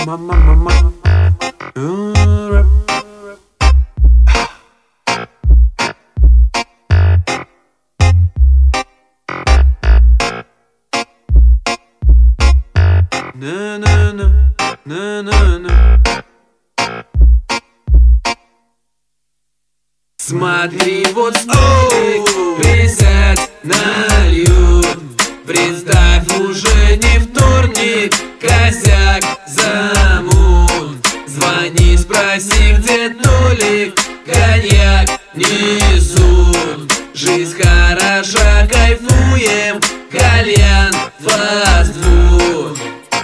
Смотри, вот столик, присядь, нальют. Представь, уже не вторник, косяк замут. Звони, спроси, где Толик, коньяк несут. Жизнь хороша, кайфуем, кальян, фастфуд.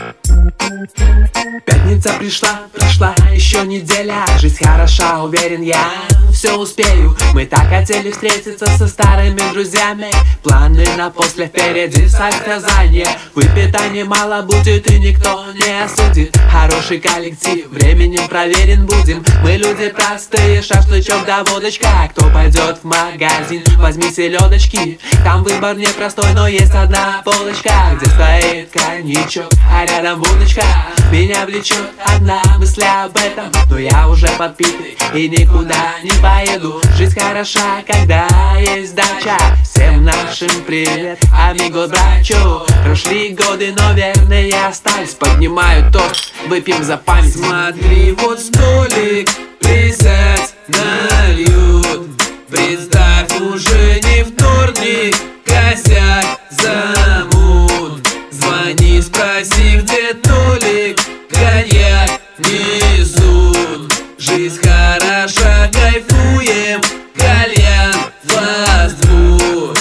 Пятница пришла, еще неделя. Жизнь хороша, уверен я, все успею. Мы так хотели встретиться со старыми друзьями. Планы на после впереди состязания. Выпито немало будет и никто не осудит. Хороший коллектив, временем проверен будем. Мы люди простые, шашлычок да водочка. Кто пойдет в магазин, возьми селедочки. Там выбор непростой, но есть одна полочка, где стоит коньячок, а рядом водочка. Меня влечет одна мысль об этом, но я уже подпитый и никуда не поеду. Жизнь хороша, когда есть дача. Всем нашим привет, амиго, брачо. Прошли годы, но верные остались. Поднимаю тост, выпьем за память. Смотри, вот столик, присядь, нальют. Представь, уже не вторник, косяк замут. Звони, спроси, где Толик, коньяк несут. Жизнь хороша, кайфуем, кальян, фастфуд.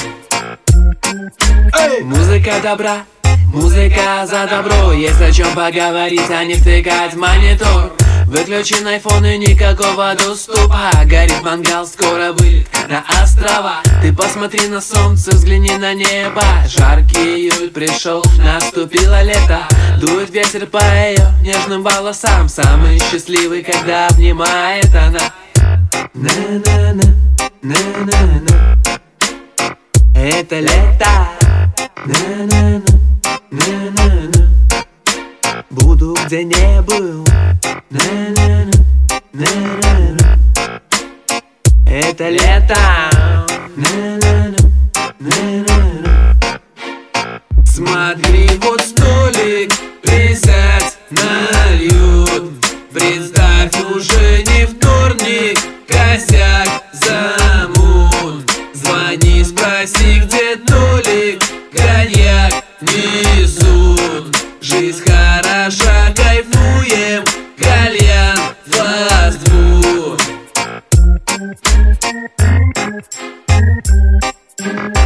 Музыка добра, музыка за добро. Есть о чем поговорить, а не втыкать в монитор. Выключен айфон и никакого доступа. Горит мангал, скоро вылет на острова. Ты посмотри на солнце, взгляни на небо. Жаркий июль пришел, наступило лето. Дует ветер по ее нежным волосам. Самый счастливый, когда обнимает она. На-на-на, на-на-на. Это лето. На-на-на, на-на-на. Буду где не был. На-на-на, на-на-на. Это лето. На-на-на, на-на-на. Смотри, вот столик, присядь, нальют. Представь, уже не вторник, косяк замут. Звони, спроси, где Толик, коньяк несут. Жизнь хороша, кайфуем, кальян, фастфуд.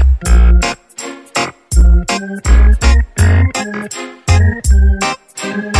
Thank you.